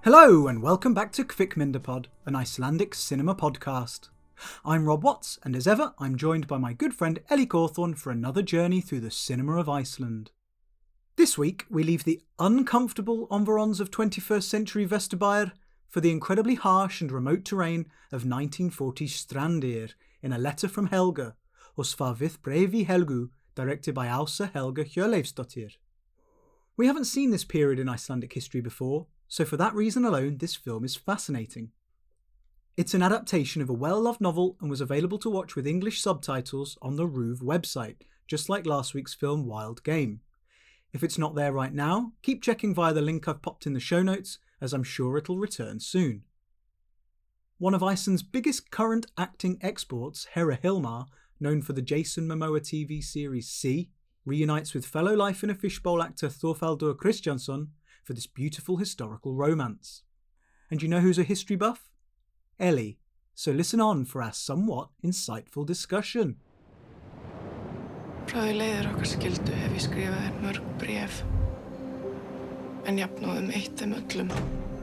Hello and welcome back to Kvikmyndapod, an Icelandic cinema podcast. I'm Rob Watts, and as ever, I'm joined by my good friend Ellie Cawthorne for another journey through the cinema of Iceland. This week, we leave the uncomfortable environs of 21st century Vesturbæjar for the incredibly harsh and remote terrain of 1940s Strandir in A Letter from Helga, or Svar Brevi Helgu, directed by Ása Helga Hjörleifsdóttir. We haven't seen this period in Icelandic history before, so for that reason alone, this film is fascinating. It's an adaptation of a well-loved novel and was available to watch with English subtitles on the RÚV website, just like last week's film Wild Game. If it's not there right now, keep checking via the link I've popped in the show notes, as I'm sure it'll return soon. One of Iceland's biggest current acting exports, Hera Hilmar, known for the Jason Momoa TV series See, reunites with fellow Life in a Fishbowl actor Þorvaldur Kristjánsson for this beautiful historical romance. And you know who's a history buff? Ellie. So listen on for our somewhat insightful discussion. Frá því leiðir okkar skildu hef ég skrifað þér mörg bréf, en jafnóðum eitt þeim öllum.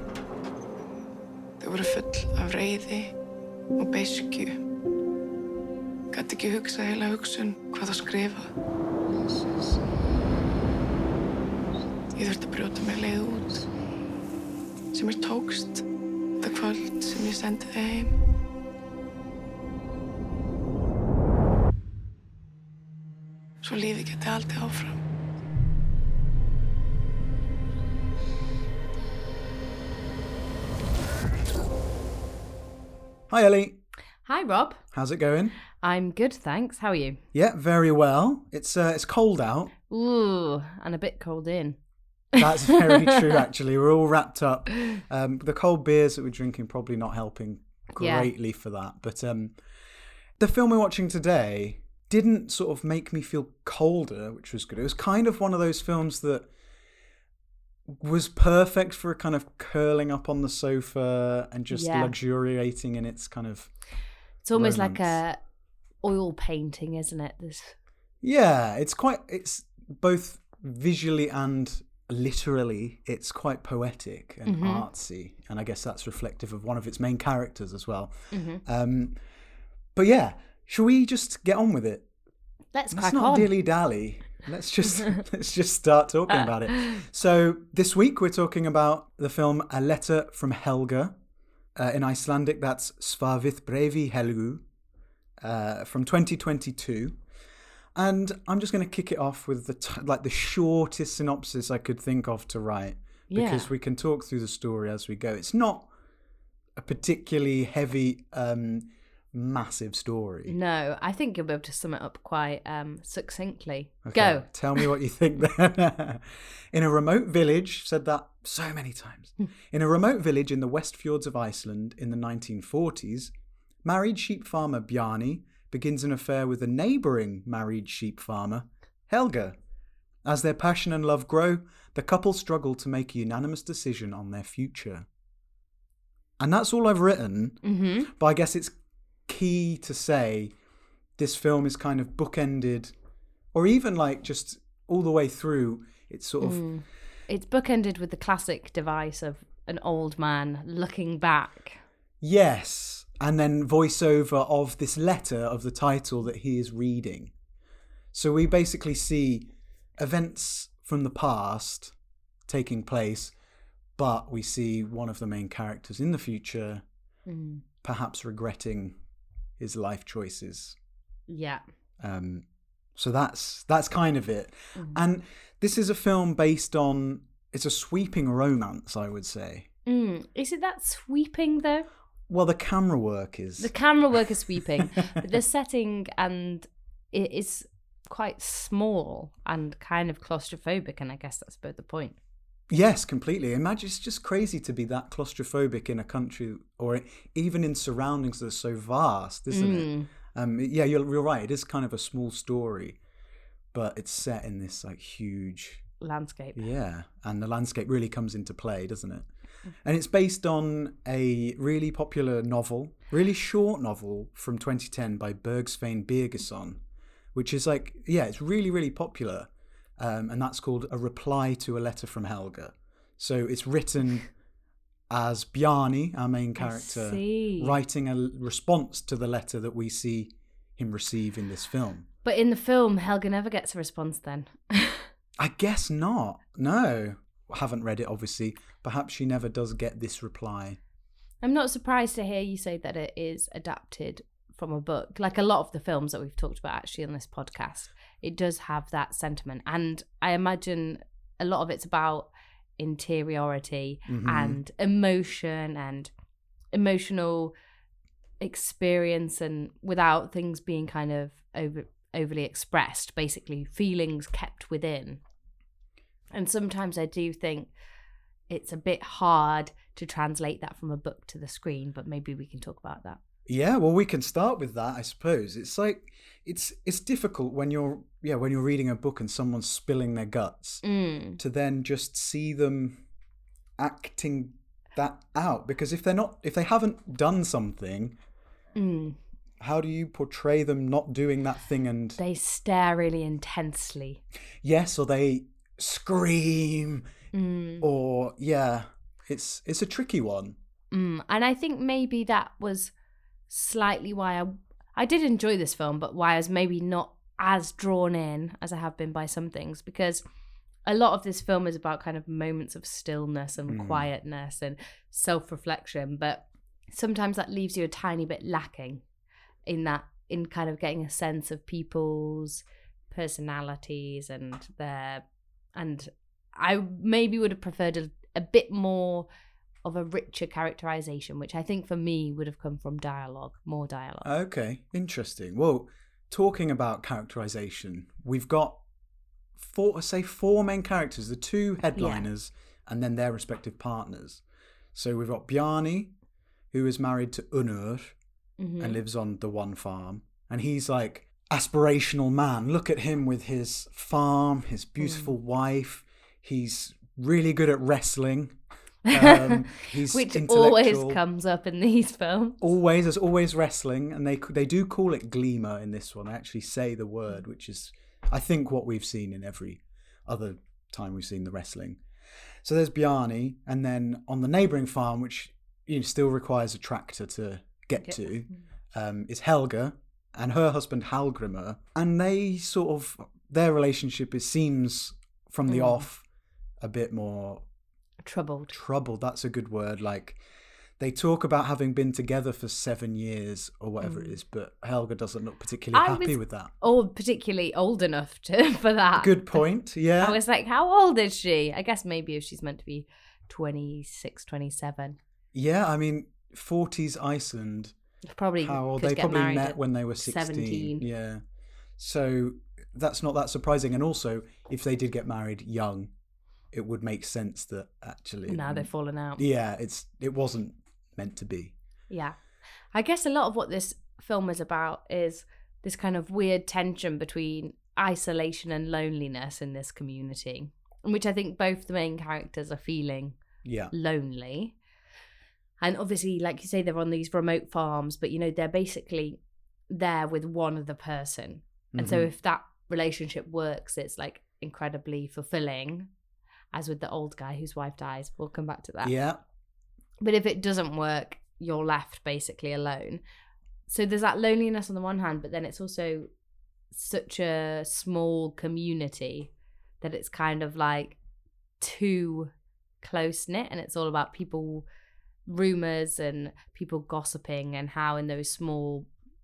Þau voru full af reiði og beiskju. Gat ekki hugsað heila hugsun hvað það skrifað. Ég þurfti að brjóta mér leið út, sem mér tókst það kvöld sem ég sendi þig heim. Svo lífið geti haldið áfram. Hi Ellie. Hi Rob. How's it going? I'm good, thanks. How are you? Yeah, very well. It's cold out. Ooh, and a bit cold in. That's very true, actually. We're all wrapped up. The cold beers that we're drinking probably not helping greatly for that. But the film we're watching today didn't sort of make me feel colder, which was good. It was kind of one of those films that was perfect for kind of curling up on the sofa and just luxuriating in its kind of It's almost romance. like a oil painting, isn't it? Yeah, it's both visually and literally, it's quite poetic and artsy, and I guess that's reflective of one of its main characters as well. But yeah, shall we just get on with it? Let's not on. dilly-dally. Let's just start talking about it. So this week we're talking about the film A Letter from Helga. In Icelandic, that's Svar Brevi Helgu, from 2022. And I'm just going to kick it off with the shortest synopsis I could think of to write, because we can talk through the story as we go. It's not a particularly heavy, massive story. No, I think you'll be able to sum it up quite succinctly. Okay, Go. Tell me what you think then. In a remote village, said that so many times. In a remote village in the West Fjords of Iceland in the 1940s, married sheep farmer Bjarni begins an affair with a neighbouring married sheep farmer, Helga. As their passion and love grow, the couple struggle to make a unanimous decision on their future. And that's all I've written, but I guess it's key to say this film is kind of bookended, or even like just all the way through, it's sort of... It's bookended with the classic device of an old man looking back. Yes, and then voiceover of this letter of the title that he is reading. So we basically see events from the past taking place, but we see one of the main characters in the future perhaps regretting his life choices. Yeah. So that's kind of it. And this is a film based on, it's a sweeping romance, I would say. Is it that sweeping though? Well, the camera work is. The camera work is sweeping. The setting and it is quite small and kind of claustrophobic, and I guess that's about the point. Yes, completely. Imagine, it's just crazy to be that claustrophobic in a country or even in surroundings that are so vast, isn't it? Yeah, you're right. It is kind of a small story, but it's set in this like huge landscape. Yeah, and the landscape really comes into play, doesn't it? And it's based on a really popular novel, really short novel from 2010 by Bergsveinn Birgisson, which is like, yeah, it's really, really popular. And that's called A Reply to a Letter from Helga. So it's written as Bjarni, our main character, see. writing a response to the letter that we see him receive in this film. But in the film, Helga never gets a response then. I guess not. No. I haven't read it, obviously. Perhaps she never does get this reply. I'm not surprised to hear you say that it is adapted from a book. Like a lot of the films that we've talked about actually on this podcast, it does have that sentiment. And I imagine a lot of it's about interiority and emotion and emotional experience, and without things being kind of overly expressed, basically feelings kept within. And sometimes I do think it's a bit hard to translate that from a book to the screen, but maybe we can talk about that. Yeah, well, we can start with that, I suppose. It's like it's difficult when you're reading a book and someone's spilling their guts to then just see them acting that out, because if they haven't done something, how do you portray them not doing that thing? And they stare really intensely. Yes, or they scream, or it's a tricky one. And I think maybe that was slightly why I did enjoy this film, but why I was maybe not as drawn in as I have been by some things, because a lot of this film is about kind of moments of stillness and quietness and self-reflection, but sometimes that leaves you a tiny bit lacking in kind of getting a sense of people's personalities and I maybe would have preferred a bit more of a richer characterization, which I think for me would have come from more dialogue. Okay, interesting. Well, talking about characterization, we've got four main characters, the two headliners, and then their respective partners. So we've got Bjarni, who is married to Unnur and lives on the one farm. And he's like aspirational man. Look at him with his farm, his beautiful wife. He's really good at wrestling. He's which always comes up in these films. There's always wrestling, and they do call it glima in this one. They actually say the word, which is, I think, what we've seen in every other time we've seen the wrestling. So there's Bjarni, and then on the neighbouring farm, which still requires a tractor to get to, is Helga and her husband Hallgrimur, and their relationship seems from the off a bit more troubled. That's a good word. Like, they talk about having been together for 7 years or whatever it is, but Helga doesn't look particularly happy with that. Or particularly old enough for that. Good point, yeah. I was like, how old is she? I guess maybe if she's meant to be 26, 27. Yeah, I mean, 40s Iceland. Probably how old? They probably met when they were 16. 17. Yeah. So that's not that surprising. And also, if they did get married young, it would make sense that actually now they've fallen out. Yeah, it wasn't meant to be. Yeah. I guess a lot of what this film is about is this kind of weird tension between isolation and loneliness in this community, in which I think both the main characters are feeling lonely. And obviously, like you say, they're on these remote farms, but they're basically there with one other person. And so if that relationship works, it's like incredibly fulfilling, as with the old guy whose wife dies. We'll come back to that. Yeah. But if it doesn't work, you're left basically alone. So there's that loneliness on the one hand, but then it's also such a small community that it's kind of like too close-knit, and it's all about people, rumors and people gossiping, and how in those small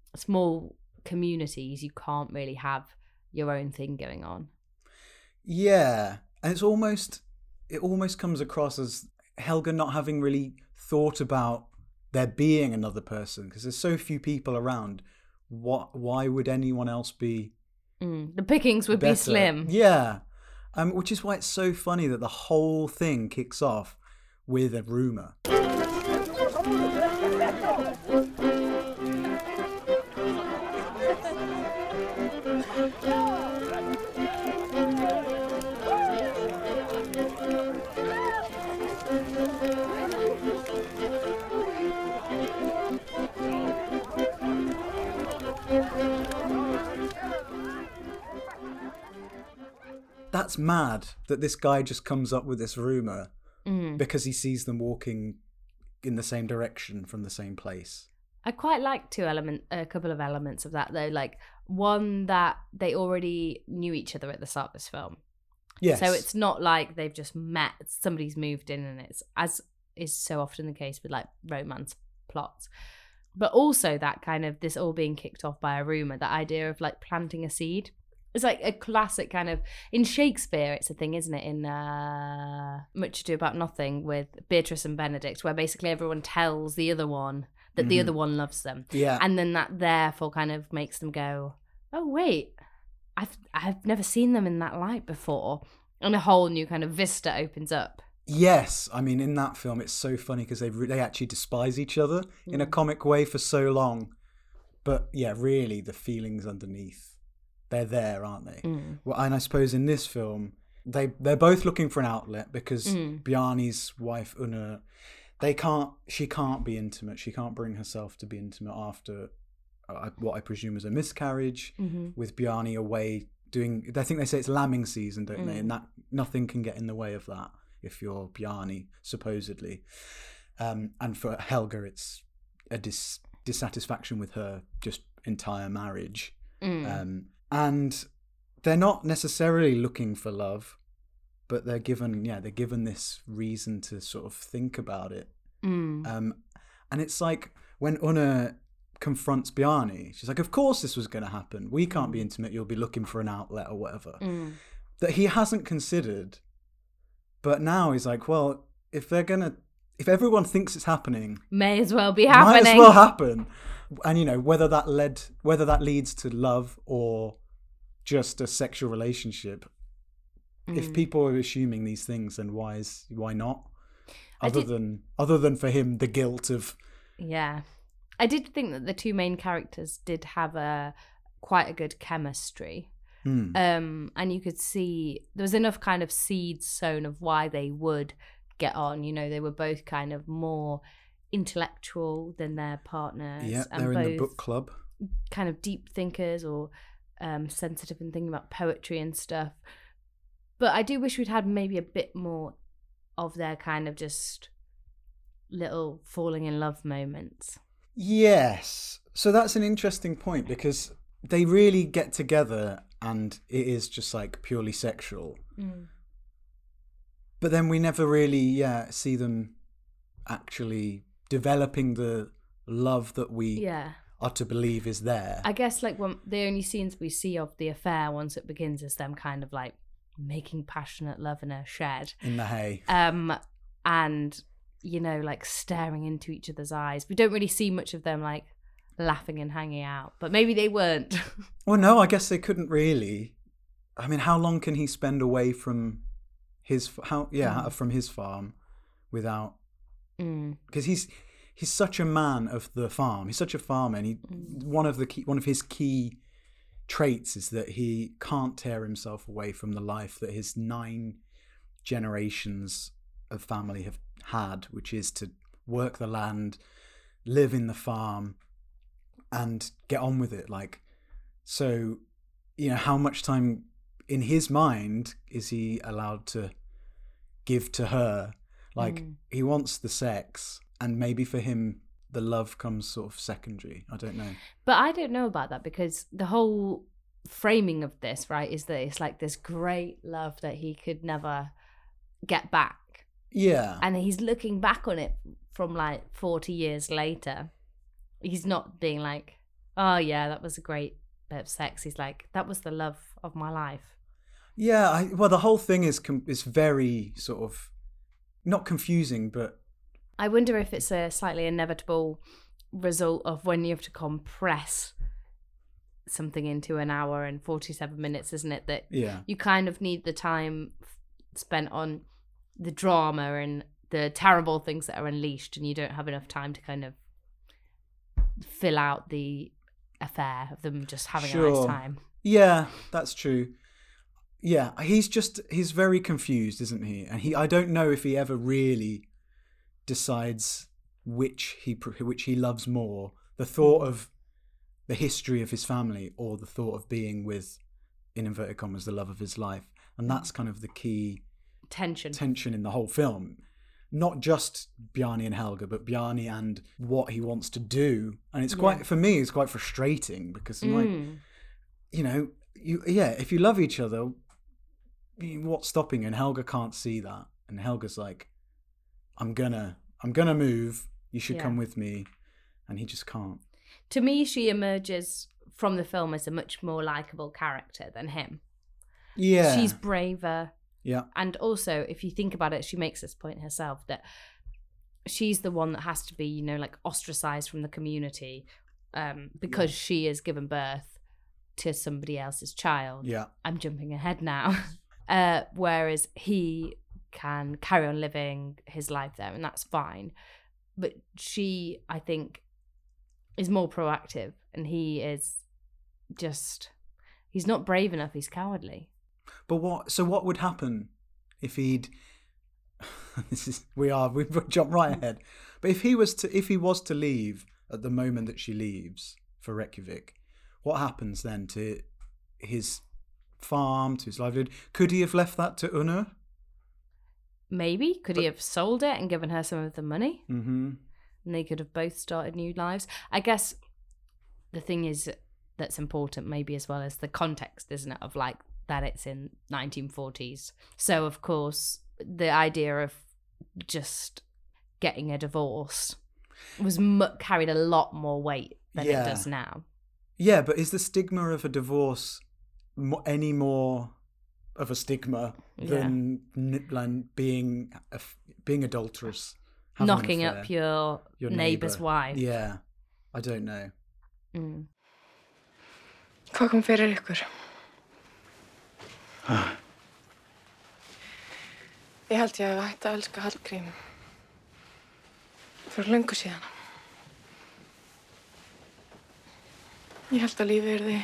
communities you can't really have your own thing going on. Yeah. And it almost comes across as Helga not having really thought about there being another person, because there's so few people around. Why would anyone else be? The pickings would be slim. Yeah, which is why it's so funny that the whole thing kicks off with a rumor. That's mad that this guy just comes up with this rumor because he sees them walking in the same direction from the same place. I quite like a couple of elements of that though. Like one, that they already knew each other at the start of this film. Yes. So it's not like they've just met, somebody's moved in, and it's, as is so often the case with like romance plots. But also that kind of, this all being kicked off by a rumour, that idea of like planting a seed. It's like a classic kind of, in Shakespeare, it's a thing, isn't it? In Much Ado About Nothing with Beatrice and Benedict, where basically everyone tells the other one that the other one loves them. Yeah. And then that therefore kind of makes them go, oh, wait, I've never seen them in that light before. And a whole new kind of vista opens up. Yes, I mean, in that film, it's so funny because they actually despise each other in a comic way for so long. But yeah, really, the feelings underneath, they're there, aren't they? Well, and I suppose in this film, they're both looking for an outlet because Bjarne's wife, Una, she can't be intimate. She can't bring herself to be intimate after what I presume is a miscarriage, with Bjarne away doing, I think they say it's lambing season, don't they? And that nothing can get in the way of that if you're Bjarne, supposedly. And for Helga, it's a dissatisfaction with her just entire marriage. And they're not necessarily looking for love, but they're given this reason to sort of think about it. And it's like when Una confronts Bjarne, she's like, of course this was going to happen. We can't be intimate. You'll be looking for an outlet or whatever. That he hasn't considered. But now he's like, well, if everyone thinks it's happening, may as well be happening. Might as well happen. And whether that leads to love or just a sexual relationship, if people are assuming these things, then why not? Other than for him, the guilt of. Yeah. I did think that the two main characters did have quite a good chemistry. And you could see there was enough kind of seeds sown of why they would get on. They were both kind of more intellectual than their partners. Yeah, and they're both in the book club. Kind of deep thinkers or sensitive and thinking about poetry and stuff. But I do wish we'd had maybe a bit more of their kind of just little falling in love moments. Yes. So that's an interesting point because they really get together and it is just like purely sexual. But then we never really see them actually developing the love that we are to believe is there. I guess like the only scenes we see of the affair once it begins is them kind of like making passionate love in a shed. In the hay. And, like staring into each other's eyes. We don't really see much of them like laughing and hanging out, but maybe they weren't. Well, no, I guess they couldn't really. I mean, how long can he spend away from from his farm without? Because he's such a man of the farm. He's such a farmer, and one of his key traits is that he can't tear himself away from the life that his 9 generations of family have had, which is to work the land, live in the farm, and get on with it. Like, so, how much time in his mind is he allowed to give to her? Like, he wants the sex, and maybe for him the love comes sort of secondary. I don't know. But I don't know about that because the whole framing of this, right, is that it's like this great love that he could never get back. Yeah. And he's looking back on it from like 40 years later. He's not being like, oh yeah, that was a great bit of sex. He's like, that was the love of my life. Yeah, well, the whole thing is very sort of not confusing, but I wonder if it's a slightly inevitable result of when you have to compress something into an hour and 47 minutes, isn't it? That you kind of need the time spent on the drama and the terrible things that are unleashed, and you don't have enough time to kind of fill out the affair of them just having a nice time. Yeah, that's true. Yeah, he's very confused, isn't he? And I don't know if he ever really decides which he loves more, the thought of the history of his family or the thought of being with, in inverted commas, the love of his life. And that's kind of the key tension in the whole film. not just Bjarni and Helga, but Bjarni and what he wants to do. And it's quite, for me, it's quite frustrating because I'm like, you know, if you love each other, what's stopping you? And Helga can't see that. And Helga's like, I'm gonna move. You should come with me. And he just can't. To me, she emerges from the film as a much more likable character than him. Yeah. She's braver. Yeah. And also, if you think about it, she makes this point herself that she's the one that has to be, you know, like ostracized from the community because she has given birth to somebody else's child. Yeah. I'm jumping ahead now. Whereas he can carry on living his life there, and that's fine. But she, I think, is more proactive, and he is just, he's not brave enough, he's cowardly. But what would happen if he'd we've jumped right ahead. But if he was to leave at the moment that she leaves for Reykjavik, what happens then to his farm, to his livelihood? Could he have left that to Unnur? Maybe. Could he have sold it and given her some of the money? Mm-hmm. And they could have both started new lives. I guess the thing is that's important maybe as well as the context, isn't it? Of like that it's in 1940s. So of course the idea of just getting a divorce was carried a lot more weight than it does now. Yeah, but is the stigma of a divorce any more of a stigma than being adulterous? Knocking up your neighbour's wife. Yeah, I don't know. Hvað kom fyrir ykkur? Ég held ég hafi hætt að elska Hallgrím fyrir löngu síðan. Ég held að lífið yrði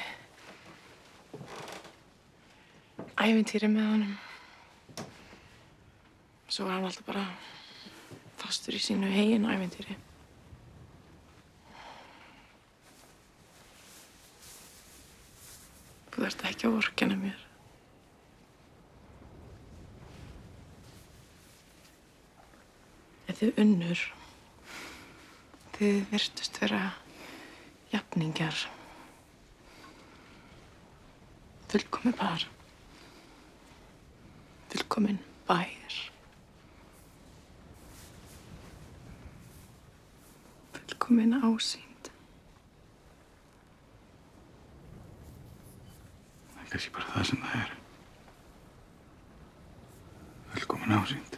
ævintýri með honum. Svo var hann alltaf bara fastur í sínu eigin ævintýri. Þú þarft ekki að vorkenna mér. En þið Unnur, þið virtust vera jafningjar. Fullkomið par. Fullkomin bær. Fullkomin ásýnd. Það er kannski bara það sem það er. Fullkomin ásýnd.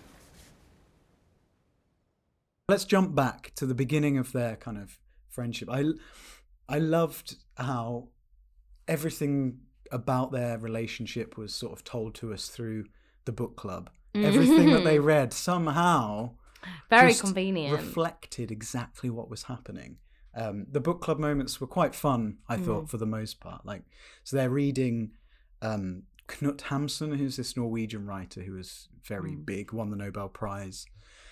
Let's jump back to the beginning of their kind of friendship. I loved how everything about their relationship was sort of told to us through the book club. Everything that they read somehow very just convenient reflected exactly what was happening. The book club moments were quite fun, I thought, for the most part. Like, so they're reading Knut Hamsun, who's this Norwegian writer who was very big, won the Nobel Prize.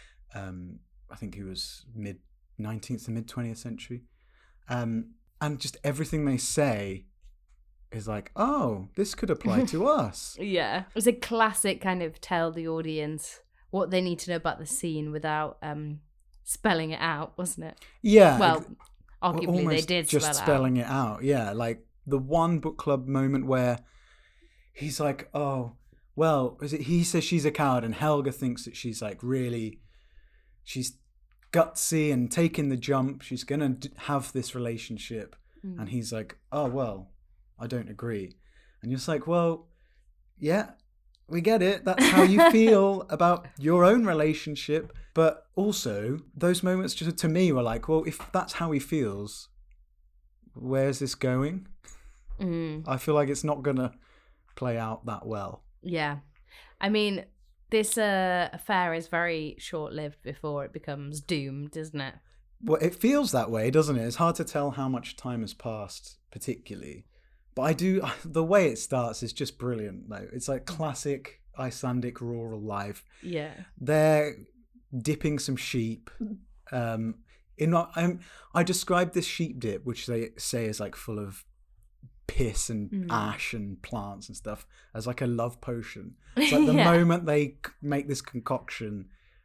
I think he was mid-19th to mid-20th century. And just everything they say is like, oh, this could apply to us. Yeah. It was a classic kind of tell the audience what they need to know about the scene without spelling it out, wasn't it? Yeah. Well, arguably they did just spelling it out. Yeah, like the one book club moment where he's like, oh, well, he says she's a coward and Helga thinks that she's like really, she's gutsy and taking the jump. She's going to have this relationship. And he's like, oh, well, I don't agree. And you're just like, well, yeah, we get it. That's how you feel about your own relationship. But also, those moments just to me were like, well, if that's how he feels, where's this going? I feel like it's not going to play out that well. Yeah. I mean, this affair is very short-lived before it becomes doomed, isn't it? Well, it feels that way, doesn't it? It's hard to tell how much time has passed, particularly. But the way it starts is just brilliant, though. It's like classic Icelandic rural life. Yeah. They're dipping some sheep. I described this sheep dip, which they say is like full of piss and ash and plants and stuff, as like a love potion. It's like the moment they make this concoction,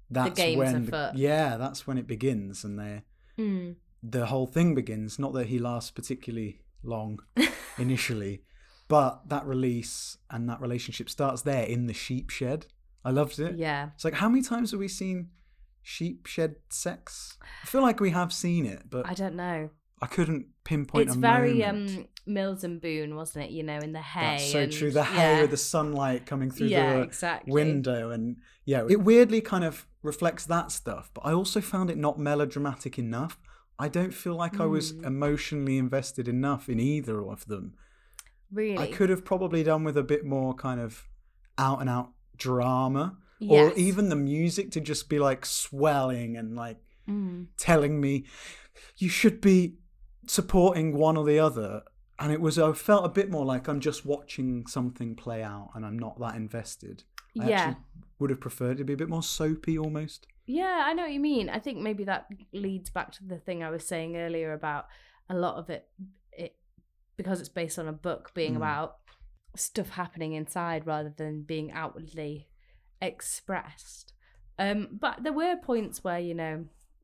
that's game's when afoot. that's when it begins, and the whole thing begins. Not that he lasts particularly long initially, but that release and that relationship starts there in the sheep shed. I loved it. Yeah. It's like, how many times have we seen sheep shed sex? I feel like we have seen it, but I don't know. I couldn't pinpoint It's a very moment. Mills and Boone, wasn't it? You know, in the hay. That's so and, true. The hay with the sunlight coming through the exactly. window, and it weirdly kind of reflects that stuff. But I also found it not melodramatic enough. I don't feel like I was emotionally invested enough in either of them. Really? I could have probably done with a bit more kind of out and out drama, Yes. or even the music to just be like swelling and like telling me you should be supporting one or the other. And I felt a bit more like I'm just watching something play out and I'm not that invested. I actually would have preferred it to be a bit more soapy almost. Yeah, I know what you mean. I think maybe that leads back to the thing I was saying earlier about a lot of it because it's based on a book being about stuff happening inside rather than being outwardly expressed. But there were points where, you know,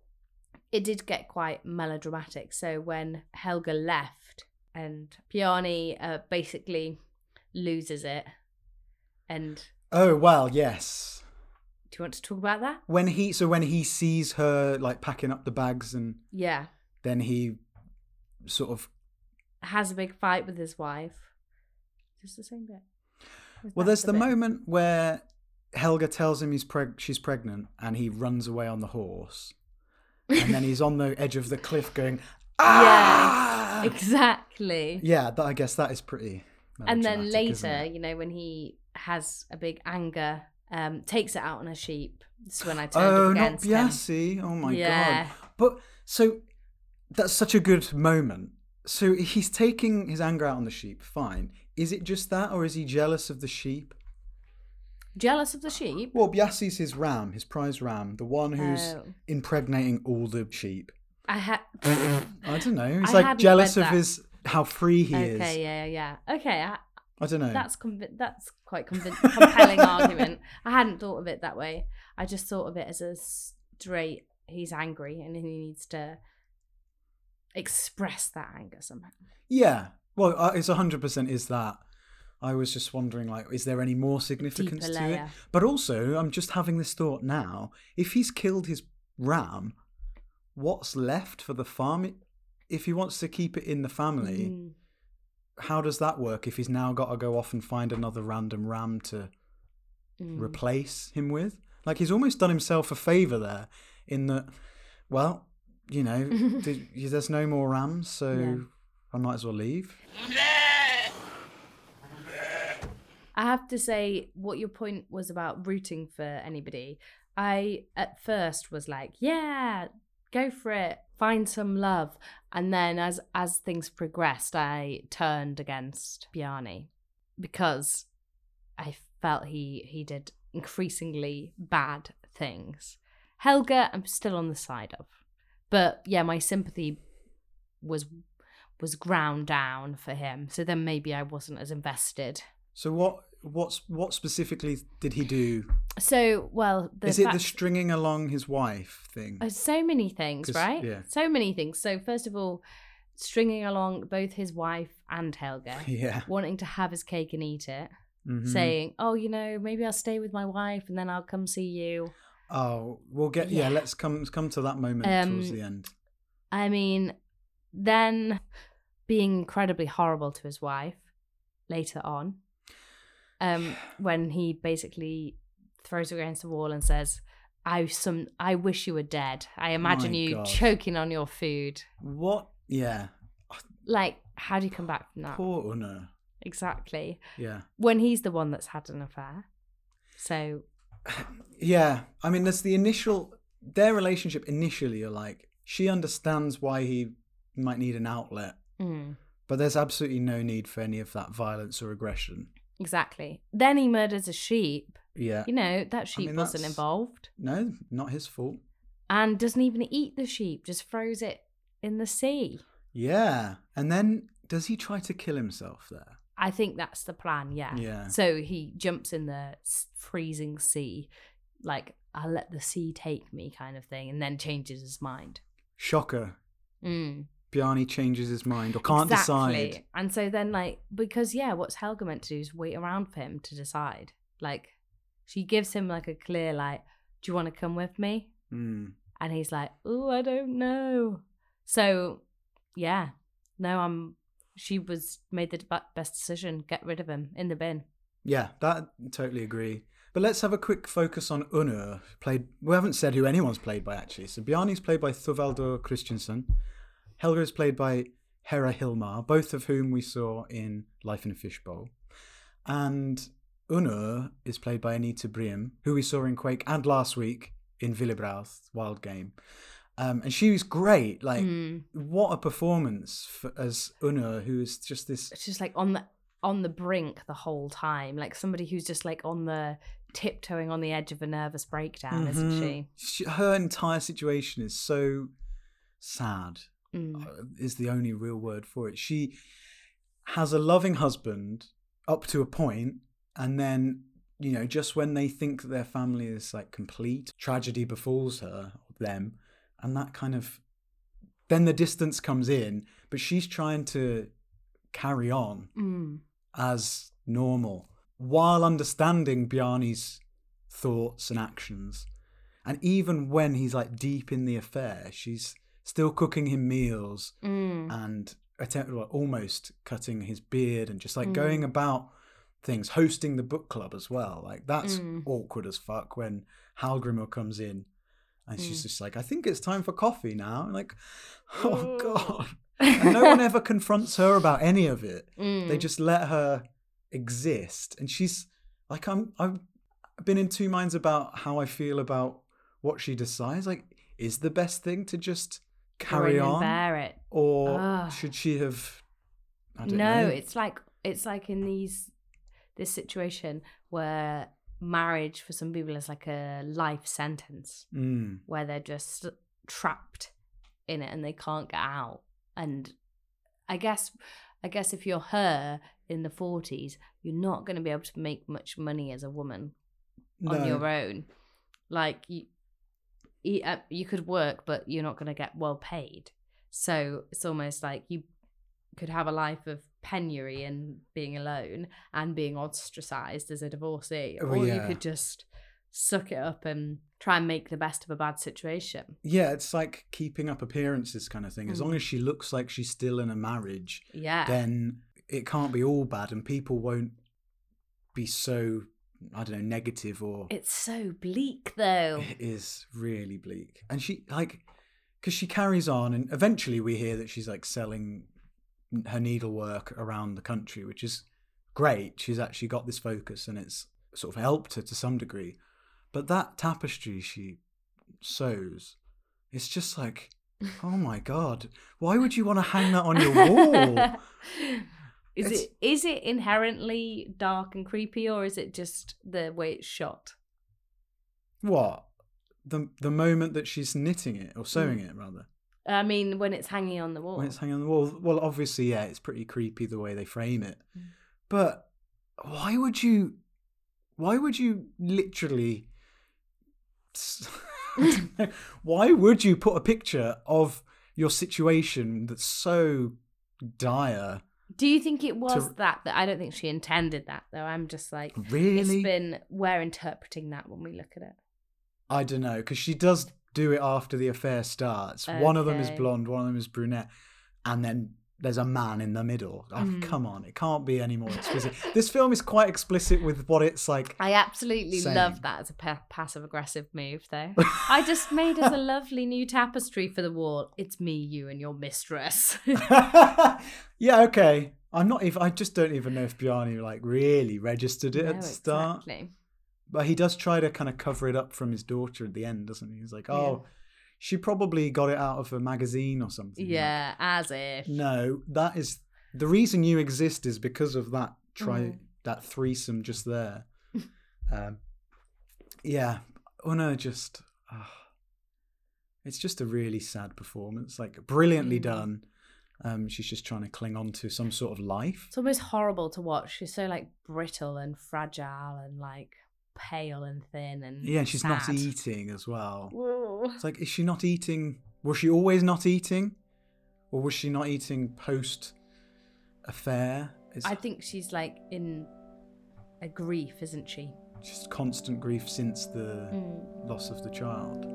it did get quite melodramatic. So when Helga left and Bjarni basically loses it, and oh well, yes. Do you want to talk about that? When he sees her like packing up the bags, and then he sort of has a big fight with his wife. Just the same bit. Well, there's the moment where Helga tells him she's pregnant, and he runs away on the horse, and then he's on the edge of the cliff going, "Ah!" Yeah, exactly. Yeah, I guess that is pretty. And then later, you know, when he has a big anger, takes it out on a sheep. This is when I turned up against him. Oh, not Bjassi. Oh my god! But so that's such a good moment. So he's taking his anger out on the sheep. Fine. Is it just that, or is he jealous of the sheep? Jealous of the sheep? Well, Bjassi's his ram, his prize ram, the one who's impregnating all the sheep. I don't know. He's like jealous of how free he is. Okay, yeah. Okay, I don't know. That's quite compelling argument. I hadn't thought of it that way. I just thought of it as a straight, he's angry and he needs to express that anger somehow. Yeah. Well, it's 100% is that. I was just wondering, like, is there any more significance to it? But also, I'm just having this thought now. If he's killed his ram, what's left for the farm? If he wants to keep it in the family, how does that work if he's now got to go off and find another random ram to replace him with? Like, he's almost done himself a favour there in that, well, you know, there's no more rams, so I might as well leave. I have to say, what your point was about rooting for anybody, I at first was like, yeah, go for it, find some love. And then as things progressed, I turned against Bjarni because I felt he did increasingly bad things. Helga, I'm still on the side of. But yeah, my sympathy was ground down for him. So then maybe I wasn't as invested. So what specifically did he do? So, well... Is it the stringing along his wife thing? So many things, right? Yeah. So many things. So first of all, stringing along both his wife and Helga. Yeah. Wanting to have his cake and eat it. Mm-hmm. Saying, oh, you know, maybe I'll stay with my wife and then I'll come see you. Oh, we'll get... Yeah, let's come to that moment towards the end. I mean, then being incredibly horrible to his wife later on. When he basically throws her against the wall and says, I wish you were dead. I imagine you choking on your food. What? Yeah. Like, how do you come back from that? Poor Una. Exactly. Yeah. When he's the one that's had an affair. So. Yeah. I mean, there's their relationship initially, you're like, she understands why he might need an outlet. But there's absolutely no need for any of that violence or aggression. Exactly. Then he murders a sheep. Yeah. You know, that sheep wasn't involved. No, not his fault. And doesn't even eat the sheep, just throws it in the sea. Yeah. And then does he try to kill himself there? I think that's the plan, yeah. So he jumps in the freezing sea, like I'll let the sea take me kind of thing, and then changes his mind. Shocker. Mm. Bjarni changes his mind or can't decide. And so then, like, because, what's Helga meant to do is wait around for him to decide. Like, she gives him, like, a clear, like, do you want to come with me? Mm. And he's like, oh, I don't know. So, yeah. No, she made the best decision. Get rid of him in the bin. Yeah, that totally agree. But let's have a quick focus on Unnur. We haven't said who anyone's played by, actually. So Bjarni's played by Thorvaldur Christensen. Helga is played by Hera Hilmar, both of whom we saw in Life in a Fishbowl. And Unnur is played by Anita Briem, who we saw in Quake and last week in Willebrauth, Wild Game. And she was great. Like, what a performance as Unnur, who is just this... It's just like on the brink the whole time. Like somebody who's just like on the tiptoeing on the edge of a nervous breakdown, isn't she? Her entire situation is so sad. Is the only real word for it. She has a loving husband up to a point, and then, you know, just when they think that their family is like complete, tragedy befalls her or them, and that kind of, then the distance comes in, but she's trying to carry on as normal while understanding Bjarni's thoughts and actions. And even when he's like deep in the affair, she's still cooking him meals and almost cutting his beard and just like going about things, hosting the book club as well. Like that's awkward as fuck when Hallgrimur comes in and she's just like, I think it's time for coffee now. Like, oh God. And no one ever confronts her about any of it. They just let her exist. And she's like, I've been in two minds about how I feel about what she decides. Like, is the best thing to just carry on, bear it, or should she have? I don't know. It's like in this situation where marriage for some people is like a life sentence, where they're just trapped in it and they can't get out. And I guess if you're her in the 40s, you're not going to be able to make much money as a woman on your own. Like you could work, but you're not going to get well paid. So it's almost like you could have a life of penury and being alone and being ostracized as a divorcee, or you could just suck it up and try and make the best of a bad situation. Yeah, it's like keeping up appearances kind of thing. As long as she looks like she's still in a marriage, then it can't be all bad and people won't be so, I don't know, negative or... It's so bleak, though. It is really bleak. And she, like, because she carries on and eventually we hear that she's, like, selling her needlework around the country, which is great. She's actually got this focus and it's sort of helped her to some degree. But that tapestry she sews, it's just like, oh my God, why would you want to hang that on your wall? Is it inherently dark and creepy, or is it just the way it's shot? What? The moment that she's knitting it, or sewing it, rather? I mean, when it's hanging on the wall. When it's hanging on the wall. Well, obviously, yeah, it's pretty creepy the way they frame it. But why would you literally... why would you put a picture of your situation that's so dire? Do you think it was that I don't think she intended that, though? I'm just like, really? we're interpreting that when we look at it. I don't know, because she does do it after the affair starts. Okay. One of them is blonde, one of them is brunette, and then there's a man in the middle. Oh, come on, it can't be any more explicit. This film is quite explicit with what it's like. I absolutely love that as a passive-aggressive move, though. I just made us a lovely new tapestry for the wall. It's me, you, and your mistress. Yeah, okay. I just don't even know if Bjarni like really registered it at the start. Exactly. But he does try to kind of cover it up from his daughter at the end, doesn't he? He's like, she probably got it out of a magazine or something. Yeah, like, as if. No, that is the reason you exist is because of that that threesome just there. Yeah, Unnur just, it's just a really sad performance, like brilliantly done. She's just trying to cling on to some sort of life. It's almost horrible to watch. She's so like brittle and fragile and like pale and thin and Yeah, and she's not sad. eating as well. Ooh. It's like, is she not eating? Was she always not eating? Or was she not eating post-affair? It's I think she's like in a grief, isn't she? just constant grief since the loss of the child.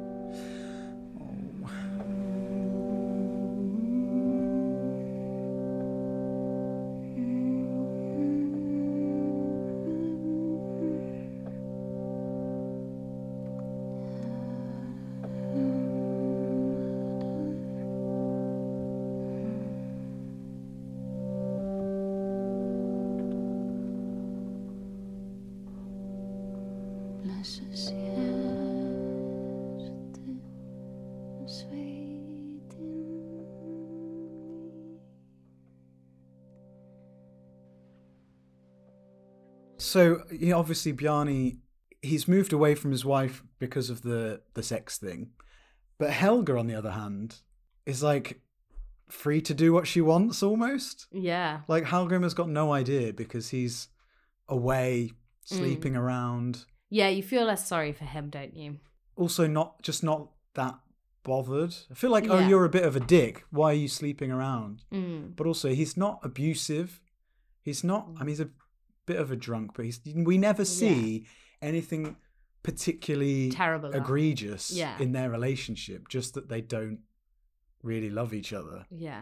So, obviously Bjarni, he's moved away from his wife because of the sex thing. But Helga, on the other hand, is like free to do what she wants almost. Yeah. Like Hallgrim's got no idea because he's away, sleeping around. Yeah, you feel less sorry for him, don't you? Also not that bothered. I feel like, oh, Yeah. you're a bit of a dick. Why are you sleeping around? Mm. But also, he's not abusive. He's not, I mean, he's a bit of a drunk, but we never see anything particularly Terrible. egregious Yeah. in their relationship, just that they don't really love each other. Yeah.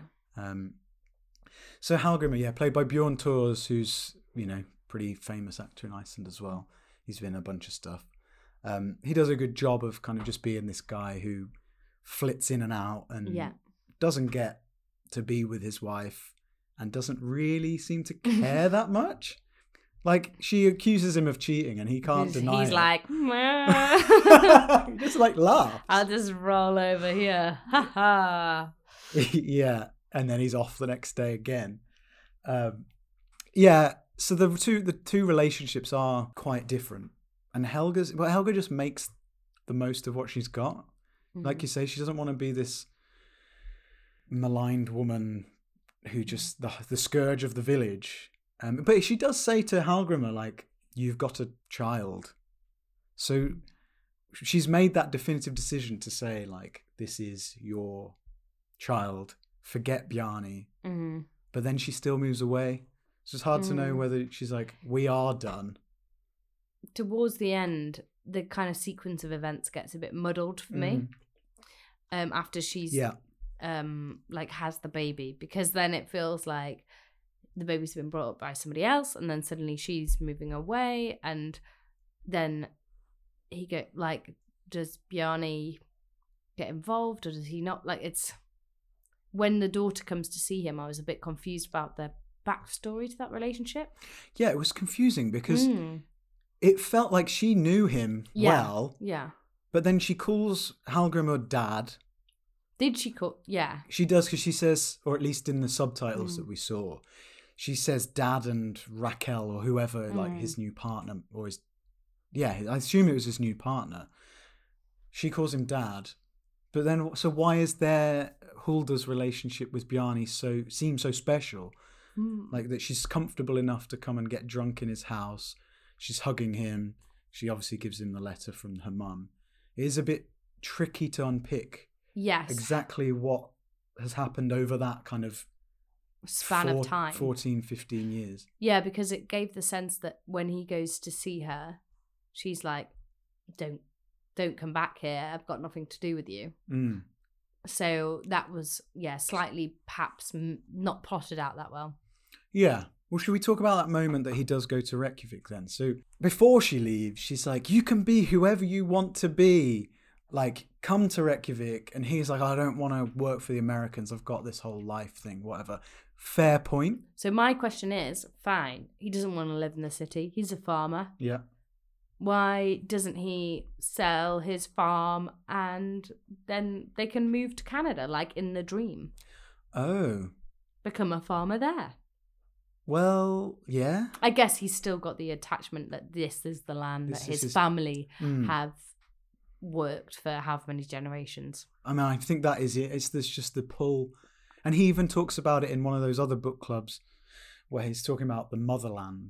So Hallgrimr, played by Bjorn Tors, who's, pretty famous actor in Iceland as well. He's been in a bunch of stuff. He does a good job of kind of just being this guy who flits in and out and doesn't get to be with his wife and doesn't really seem to care that much. Like, she accuses him of cheating and he can't deny He's it. like, He just laughs. I'll just roll over here. Ha ha. Yeah, and then he's off the next day again. So the two relationships are quite different, and Helga just makes the most of what she's got. Like you say, she doesn't want to be this maligned woman who just the scourge of the village. But she does say to Hallgrimr, like, you've got a child. So she's made that definitive decision to say, like, this is your child. Forget Bjarni. Mm-hmm. But then she still moves away. So it's hard to know whether she's like, we are done. Towards the end, the kind of sequence of events gets a bit muddled for me. After she's has the baby, because then it feels like the baby's been brought up by somebody else, and then suddenly she's moving away, and then does Bjarni get involved or does he not? Like, it's when the daughter comes to see him, I was a bit confused about the backstory to that relationship. Yeah, it was confusing because it felt like she knew him well. Yeah. But then she calls Hallgrimr dad. Did she call? Yeah. She does, because she says, or at least in the subtitles that we saw, she says dad and Raquel or whoever, like his new partner, or his, I assume it was his new partner. She calls him dad. But then, so why is Hulda's relationship with Bjarni seem so special? Like, that she's comfortable enough to come and get drunk in his house. She's hugging him. She obviously gives him the letter from her mum. It is a bit tricky to unpick. Yes. Exactly what has happened over that kind of span of time. 14, 15 years. Yeah, because it gave the sense that when he goes to see her, she's like, don't come back here. I've got nothing to do with you. So that was, slightly perhaps not plotted out that well. Yeah. Well, should we talk about that moment that he does go to Reykjavik then? So before she leaves, she's like, you can be whoever you want to be. Like, come to Reykjavik. And he's like, I don't want to work for the Americans. I've got this whole life thing, whatever. Fair point. So my question is, fine, he doesn't want to live in the city. He's a farmer. Yeah. Why doesn't he sell his farm and then they can move to Canada, like in the dream? Oh. Become a farmer there. Well, yeah. I guess he's still got the attachment that this is the land that his family have worked for how many generations. I mean, I think that is it. It's just the pull. And he even talks about it in one of those other book clubs where he's talking about the motherland.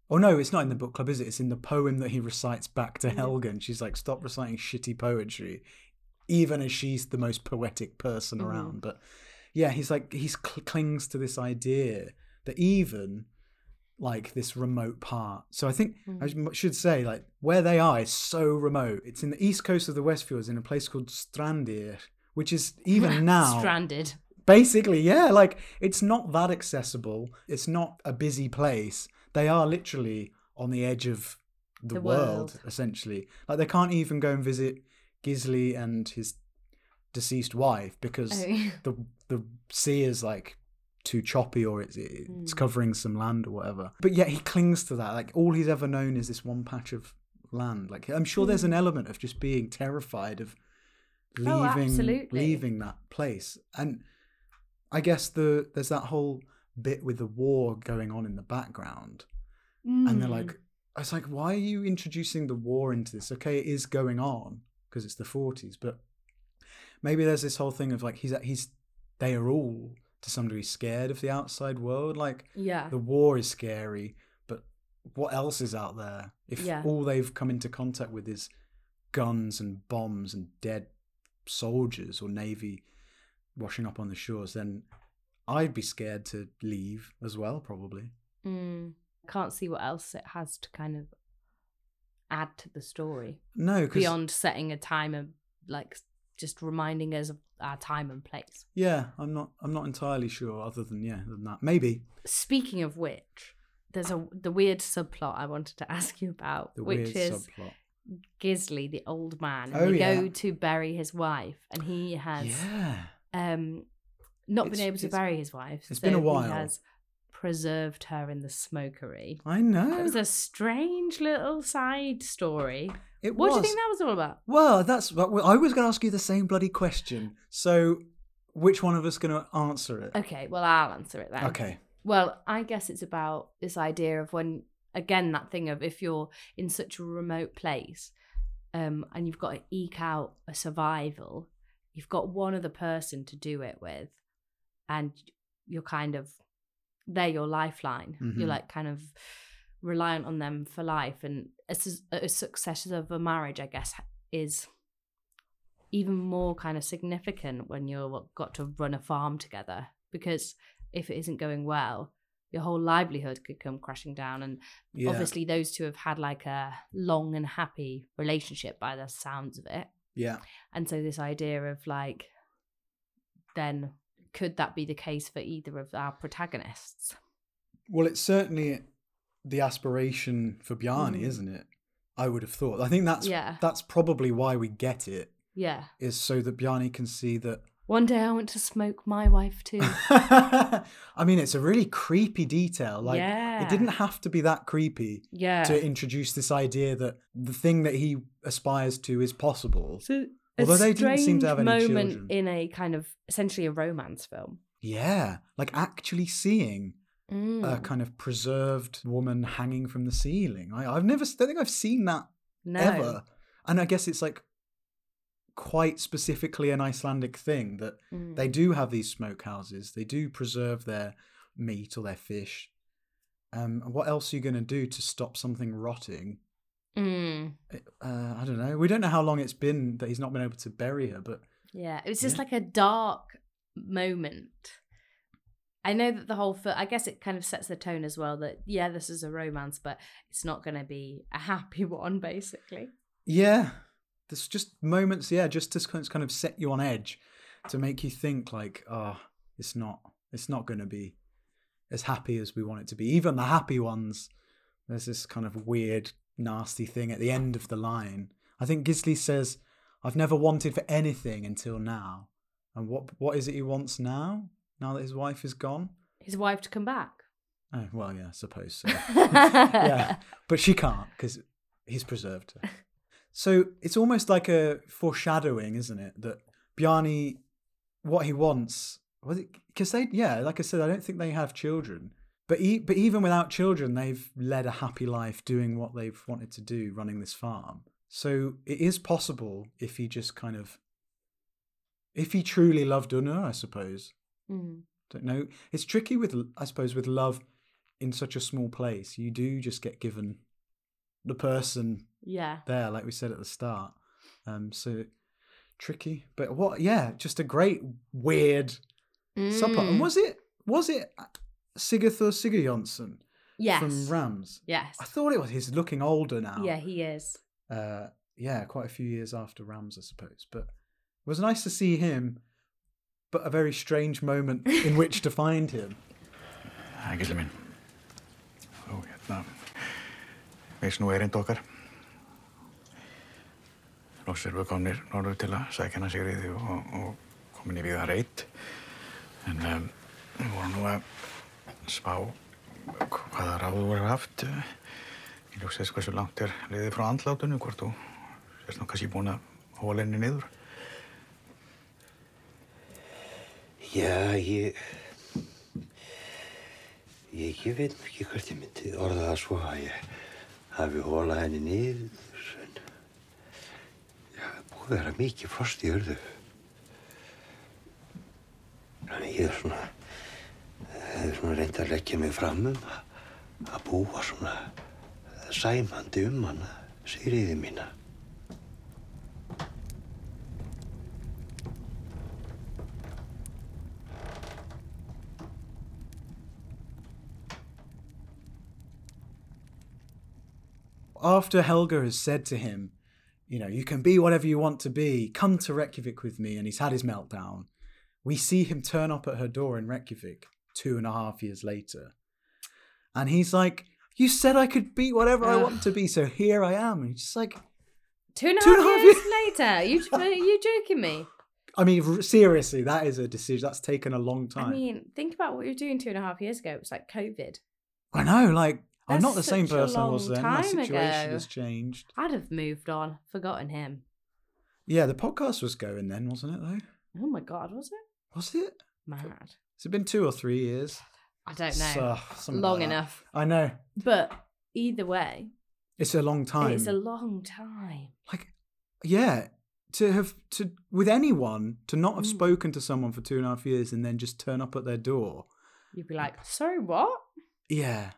Oh no, it's not in the book club, is it? It's in the poem that he recites back to Helga. And she's like, stop reciting shitty poetry, even as she's the most poetic person around. But yeah, he's like, clings to this idea that even like this remote part. So I think I should say, like, where they are is so remote. It's in the east coast of the Westfjords in a place called Strandir, which is even now stranded. Basically, yeah, like it's not that accessible. It's not a busy place. They are literally on the edge of the world, essentially. Like they can't even go and visit Gisli and his deceased wife because the sea is like too choppy or it's covering some land or whatever. But yet he clings to that. Like all he's ever known is this one patch of land. Like I'm sure there's an element of just being terrified of leaving that place. And I guess there's that whole bit with the war going on in the background. And they're like, I was like, why are you introducing the war into this? Okay, it is going on because it's the 40s, but maybe there's this whole thing of like they are all to some degree scared of the outside world. Like the war is scary, but what else is out there? If all they've come into contact with is guns and bombs and dead soldiers or navy washing up on the shores, then I'd be scared to leave as well, probably. Can't see what else it has to kind of add to the story. No, beyond setting a time and like just reminding us of our time and place. Yeah, I'm not entirely sure. Other than that, maybe. Speaking of which, there's the weird subplot I wanted to ask you about, which is subplot. Gisli, the old man, and they go to bury his wife, and he has not been able to bury his wife. It's been a while. He has preserved her in the smokery. I know. It was a strange little side story. What do you think that was all about? Well, I was going to ask you the same bloody question. So, which one of us going to answer it? Okay, well, I'll answer it then. Okay. Well, I guess it's about this idea of when, again, that thing of if you're in such a remote place and you've got to eke out a survival, you've got one other person to do it with, and you're kind of, they're your lifeline. You're like kind of reliant on them for life. And a success of a marriage, I guess, is even more kind of significant when you've got to run a farm together, because if it isn't going well, your whole livelihood could come crashing down. And obviously those two have had like a long and happy relationship by the sounds of it. Yeah. And so this idea of like, then could that be the case for either of our protagonists? Well, it's certainly the aspiration for Bjarni, isn't it? I would have thought. I think that's probably why we get it. Yeah. Is so that Bjarni can see that one day I want to smoke my wife too. I mean, it's a really creepy detail. Like, it didn't have to be that creepy to introduce this idea that the thing that he aspires to is possible. So, although they didn't seem to have any moment children. In a kind of essentially a romance film. Yeah, like actually seeing a kind of preserved woman hanging from the ceiling. I don't think I've seen that ever. And I guess it's like quite specifically an Icelandic thing that they do have these smokehouses. They do preserve their meat or their fish. What else are you going to do to stop something rotting? I don't know. We don't know how long it's been that he's not been able to bury her, but yeah, it was just like a dark moment. I know that the whole I guess it kind of sets the tone as well that this is a romance, but it's not going to be a happy one, basically. Yeah, there's just moments, just to kind of set you on edge, to make you think like, it's not going to be as happy as we want it to be. Even the happy ones, there's this kind of weird, nasty thing at the end of the line. I think Gisli says, "I've never wanted for anything until now." And what is it he wants now? Now that his wife is gone? His wife to come back. Oh, well, yeah, I suppose so. Yeah, but she can't because he's preserved her. So it's almost like a foreshadowing, isn't it? That Bjarni, what he wants, because like I said, I don't think they have children. But even without children, they've led a happy life doing what they've wanted to do, running this farm. So it is possible if he truly loved Unna, I suppose. Don't know. It's tricky with love in such a small place, you do just get given the person there, like we said at the start. So tricky, but just a great weird subplot. And was it Sigurður Sigurjónsson from Rams? Yes. I thought it was. He's looking older now. Yeah, he is. Quite a few years after Rams, I suppose. But it was nice to see him, but a very strange moment in which to find him. Gísli minn. Þú, veist nú erind okkar. Loks erum við komnir norður til að sækja hana Sigríði og komin í víðan reit. En við vorum nú að spá hvaða ráð þú hefur haft. Í ljósi þess hversu langt liðið frá andlátinu, hvort þú sést nú kannski búin að hóla henni niður. Já, ég veit ekki hvert ég myndi orða það svo að ég hafi hólað henni niður, en búið að vera mikið frost í Urðu. Þannig ég hef svona reynt að leggja mig fram að búa svona sæmandi hana, Sigríði mína. After Helga has said to him, you can be whatever you want to be, come to Reykjavik with me, and he's had his meltdown, we see him turn up at her door in Reykjavik 2.5 years later. And he's like, you said I could be whatever I want to be, so here I am. And he's just like... 2.5 years later? You joking me? I mean, seriously, that is a decision. That's taken a long time. I mean, think about what you were doing 2.5 years ago. It was like COVID. I know, like... I'm not the That's same such a person I long was then. My time situation ago. has changed. I'd have moved on, forgotten him. Yeah, the podcast was going then, wasn't it, though? Oh my God, was it? Was it? Mad. Has it been 2 or 3 years? I don't know. Something Long like that. enough. I know. But either way, it's a long time. It's a long time. Like, yeah, with anyone, to not have spoken to someone for 2.5 years and then just turn up at their door. You'd be like, sorry, what? Yeah.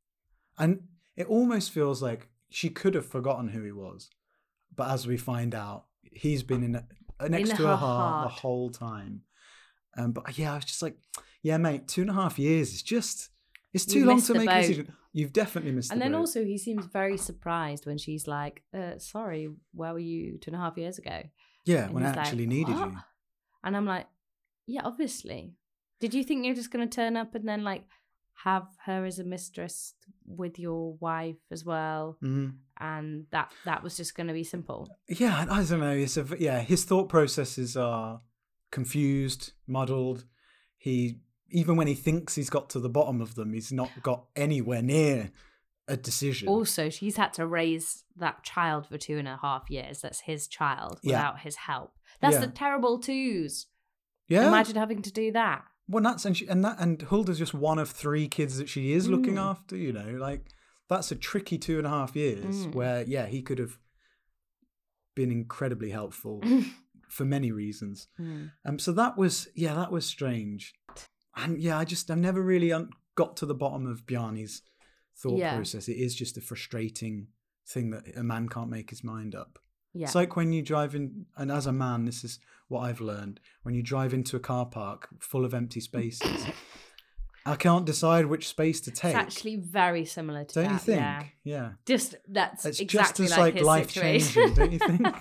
And it almost feels like she could have forgotten who he was. But as we find out, he's been next to her heart the whole time. But yeah, I was just like, yeah, mate, 2.5 years is just, it's too long to make a decision. You've definitely missed the boat. And then also he seems very surprised when she's like, sorry, where were you 2.5 years ago? Yeah, and when I actually needed you. And I'm like, yeah, obviously. Did you think you're just going to turn up and then like have her as a mistress with your wife as well? Mm-hmm. And that was just going to be simple? Yeah, I don't know. His thought processes are confused, muddled. Even when he thinks he's got to the bottom of them, he's not got anywhere near a decision. Also, she's had to raise that child for 2.5 years. That's his child without his help. That's the terrible twos. Yeah. Imagine having to do that. Well, and Hulda's just one of 3 kids that she is looking after, like that's a tricky 2.5 years where, he could have been incredibly helpful for many reasons. So that was strange. And I've never really got to the bottom of Bjarni's thought process. It is just a frustrating thing that a man can't make his mind up. Yeah. It's like when you drive in, and as a man, this is what I've learned, when you drive into a car park full of empty spaces, I can't decide which space to take. It's actually very similar to that. Don't you think? Yeah. Just, that's it's exactly just as like his life-changing, don't you think?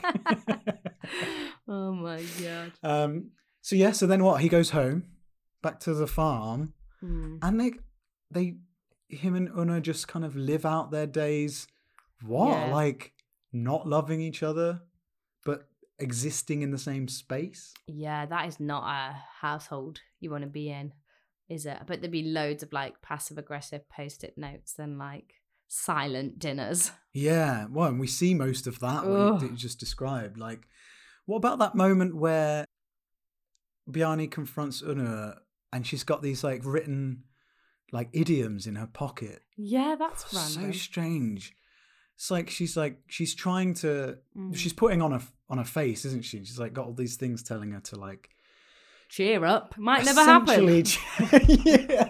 Oh my God. So then what? He goes home, back to the farm, and him and Una just kind of live out their days. What? Yeah. Like, not loving each other, but existing in the same space? Yeah, that is not a household you want to be in, is it? But there'd be loads of like passive-aggressive post-it notes and like silent dinners. Yeah, well, and we see most of that that you just described. Like, what about that moment where Bjarni confronts Una and she's got these like written like idioms in her pocket? Yeah, that's random. So strange. It's like she's trying to she's putting on a face, isn't she? She's like got all these things telling her to like cheer up. Might never happen.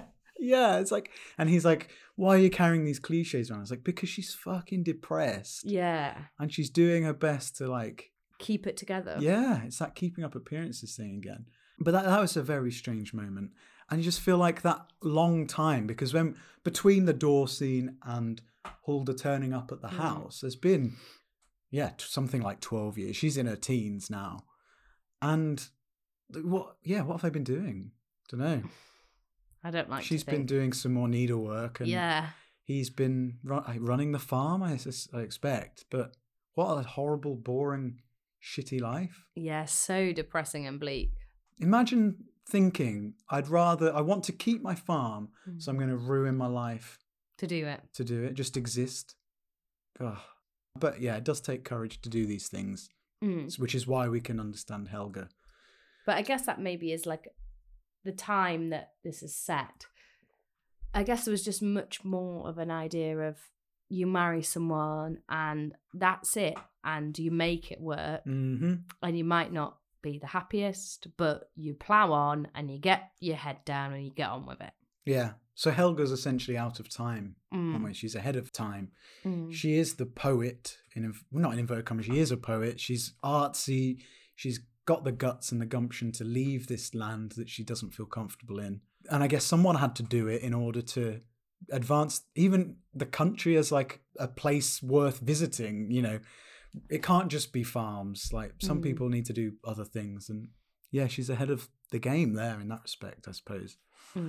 Yeah, it's like, and he's like, why are you carrying these cliches around? It's like, because she's fucking depressed. Yeah. And she's doing her best to like keep it together. Yeah, it's that keeping up appearances thing again. But that was a very strange moment. And you just feel like that long time, because when between the door scene and Hulda turning up at the house, there's been, something like 12 years. She's in her teens now. And what have they been doing? Don't know. I don't like She's been doing some more needlework. And he's been running the farm, I expect. But what a horrible, boring, shitty life. Yeah, so depressing and bleak. Imagine thinking, I want to keep my farm, so I'm going to ruin my life. To do it. Just exist. Ugh. But yeah, it does take courage to do these things, which is why we can understand Helga. But I guess that maybe is like the time that this is set. I guess there was just much more of an idea of you marry someone and that's it, and you make it work, and you might not be the happiest, but you plow on and you get your head down and you get on with it. Yeah. So Helga's essentially out of time. She's ahead of time. She is the poet, not in inverted commas, she is a poet. She's artsy. She's got the guts and the gumption to leave this land that she doesn't feel comfortable in. And I guess someone had to do it in order to advance even the country as like a place worth visiting, you know. It can't just be farms. Like some people need to do other things. And yeah, she's ahead of the game there in that respect, I suppose.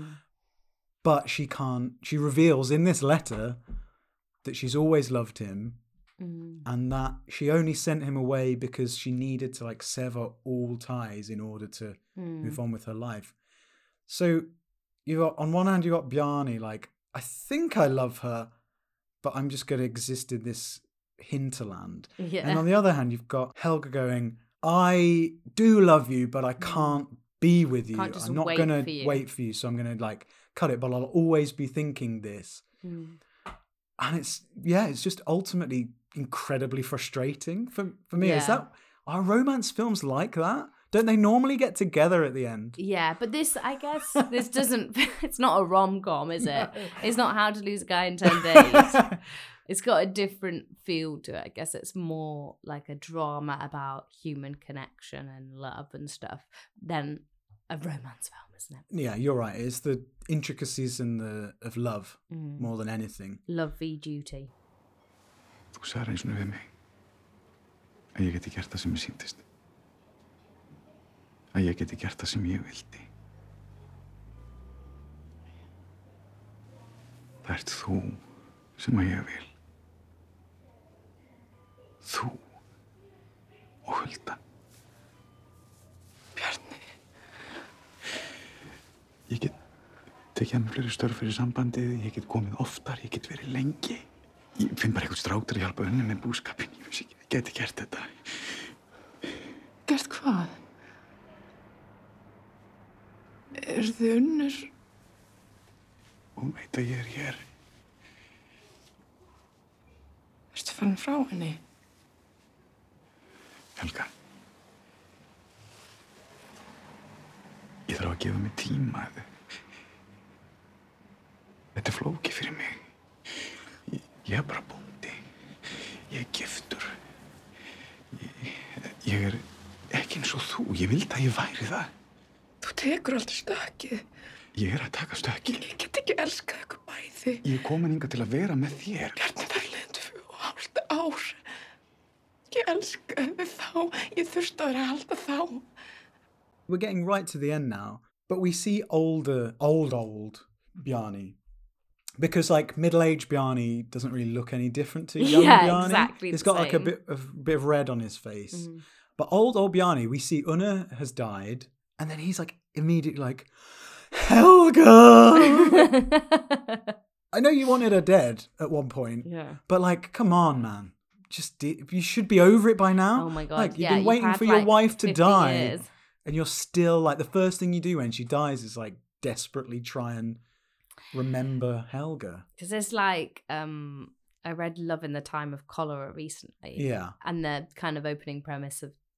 But she reveals in this letter that she's always loved him and that she only sent him away because she needed to like sever all ties in order to move on with her life. So on one hand, you got Bjarni, like, I think I love her, but I'm just going to exist in this hinterland. Yeah. And on the other hand, you've got Helga going, I do love you, but I can't be with you. I'm not going to wait for you, so I'm going to like cut it, but I'll always be thinking this. And it's just ultimately incredibly frustrating for me. Yeah. Are romance films like that? Don't they normally get together at the end? Yeah, but this doesn't, it's not a rom-com, is it? No. It's not How to Lose a Guy in 10 Days. It's got a different feel to it. I guess it's more like a drama about human connection and love and stuff than a romance film, isn't it? Yeah, you're right. It's the intricacies of love more than anything. Love v duty. Þú sagðir eins og við mig að ég geti gert það sem mér sýndist. Að ég geti gert það sem ég vildi. Það ert þú sem að ég vil. Þú og Hulda. Bjarni. Ég get tekið að mér fleiri störf fyrir sambandið, ég get komið oftar, ég get verið lengi. Ég finn bara eitthvað strák til að hjálpa Unni með búskapinn. Ég veist ekki, ég geti gert þetta. Gert hvað? Þið Unnur? Hún veit að ég hér. Ertu farin frá henni? Helga. Ég þarf að gefa mig tíma. Þetta flókið fyrir mig. Ég bara bóndi. Ég giftur. Ég ekki eins og þú. Ég vildi að ég væri það. Þú tekur aldrei stökkið. Ég að taka stökkið. Ég get ekki elskað ykkur bæði. Ég komin hingað til að vera með þér. Bjarni, það liðin 2,5 ár. Ég elskaði þá. Ég þurfti að vera að halda þá. We're getting right to the end now, but we see old Bjarni. Because like middle-aged Bjarni doesn't really look any different to young Bjarni. Exactly. He's got like a bit of red on his face. But old Bjarni, we see Unna has died, and then he's like immediately like, Helga! I know you wanted her dead at one point, but like, come on, man. You should be over it by now. Oh my God. Like, you've been waiting for your wife to die, and you're still like, the first thing you do when she dies is like desperately try and remember Helga. Because there's like, I read Love in the Time of Cholera recently. Yeah. And the kind of opening premise of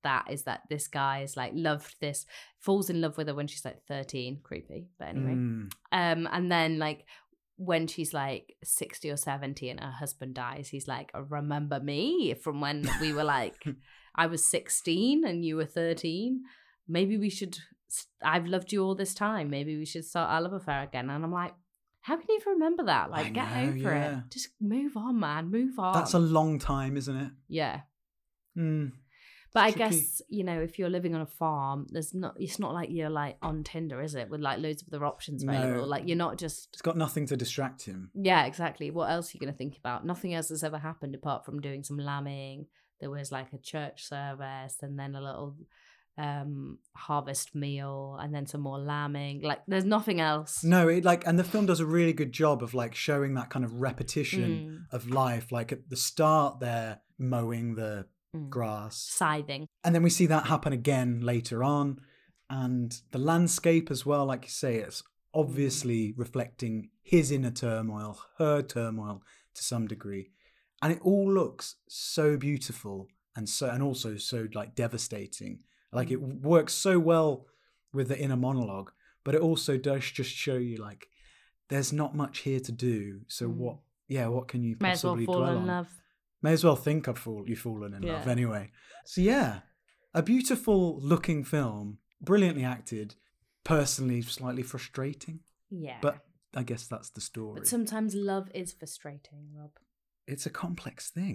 that is that this guy is like loved this, falls in love with her when she's like 13, creepy, but anyway. And then like when she's like 60 or 70 and her husband dies, he's like, remember me from when we were like, I was 16 and you were 13. Maybe we should, I've loved you all this time. Maybe we should start our love affair again. And I'm like, how can you even remember that? Like, get over it. Just move on, man. Move on. That's a long time, isn't it? Yeah. Mm. But I guess, you know, if you're living on a farm, it's not like you're like on Tinder, is it? With like loads of other options available. No. Like you're not just... It's got nothing to distract him. Yeah, exactly. What else are you going to think about? Nothing else has ever happened apart from doing some lambing. There was like a church service and then a little harvest meal and then some more lambing. Like there's nothing else. No, and the film does a really good job of like showing that kind of repetition of life. Like at the start they're mowing the grass, scything, and then we see that happen again later on, and the landscape as well, like you say, it's obviously reflecting his inner turmoil, her turmoil to some degree, and it all looks so beautiful and also so like devastating. Like it works so well with the inner monologue, but it also does just show you like there's not much here to do, so what can you possibly dwell on? May as well fall in love. May as well think you've fallen in love anyway. So yeah, a beautiful looking film, brilliantly acted, personally slightly frustrating. Yeah. But I guess that's the story. But sometimes love is frustrating, Rob. It's a complex thing.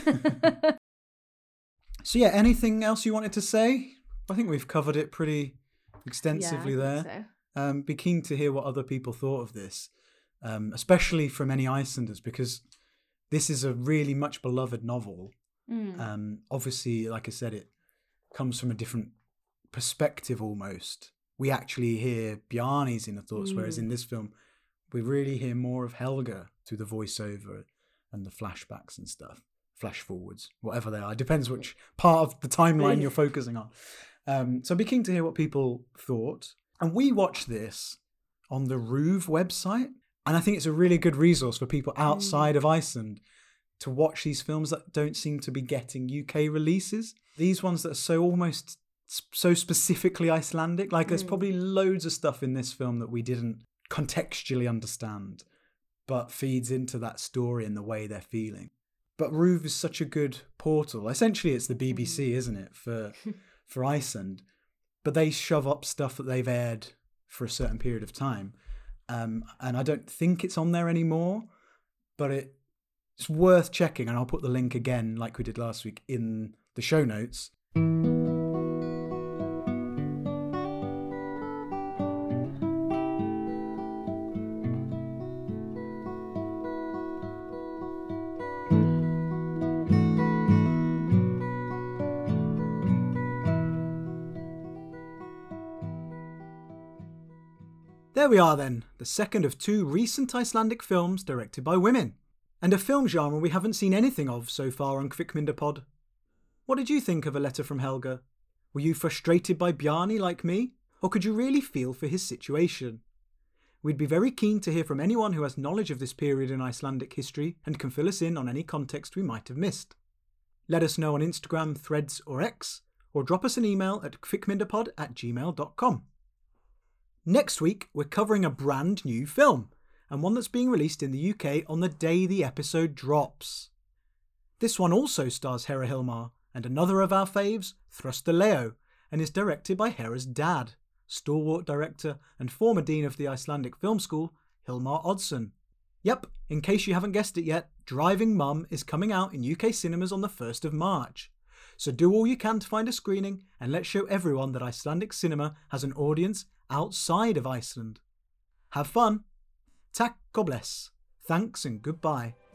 So yeah, anything else you wanted to say? I think we've covered it pretty extensively there. So. Be keen to hear what other people thought of this, especially from any Icelanders, because this is a really much beloved novel. Obviously, like I said, it comes from a different perspective almost. We actually hear Bjarni's inner thoughts, whereas in this film, we really hear more of Helga through the voiceover and the flashbacks and stuff. Flash forwards, whatever they are. It depends which part of the timeline you're focusing on. So I'd be keen to hear what people thought. And we watched this on the RÚV website. And I think it's a really good resource for people outside of Iceland to watch these films that don't seem to be getting UK releases. These ones that are so specifically Icelandic. Like there's probably loads of stuff in this film that we didn't contextually understand, but feeds into that story and the way they're feeling. But RÚV is such a good portal. Essentially, it's the BBC, isn't it, for Iceland? But they shove up stuff that they've aired for a certain period of time. And I don't think it's on there anymore, but it's worth checking. And I'll put the link again, like we did last week, in the show notes. There we are then, the second of two recent Icelandic films directed by women, and a film genre we haven't seen anything of so far on Kvikmyndapod. What did you think of A Letter from Helga? Were you frustrated by Bjarni like me, or could you really feel for his situation? We'd be very keen to hear from anyone who has knowledge of this period in Icelandic history and can fill us in on any context we might have missed. Let us know on Instagram, Threads or X, or drop us an email at kvikmyndapod@gmail.com. Next week, we're covering a brand new film, and one that's being released in the UK on the day the episode drops. This one also stars Hera Hilmar, and another of our faves, Thruster Leo, and is directed by Hera's dad, stalwart director and former dean of the Icelandic Film School, Hilmar Oddsson. Yep, in case you haven't guessed it yet, Driving Mum is coming out in UK cinemas on the 1st of March. So do all you can to find a screening, and let's show everyone that Icelandic cinema has an audience outside of Iceland. Have fun. Takk og bless. Thanks and goodbye.